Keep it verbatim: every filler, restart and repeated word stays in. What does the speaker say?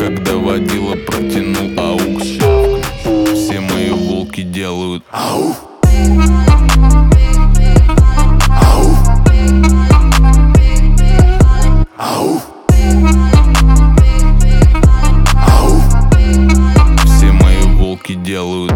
когда водила протянул аукс. Все мои волки делают ау. Ау. Ау. Ау. Все мои волки делают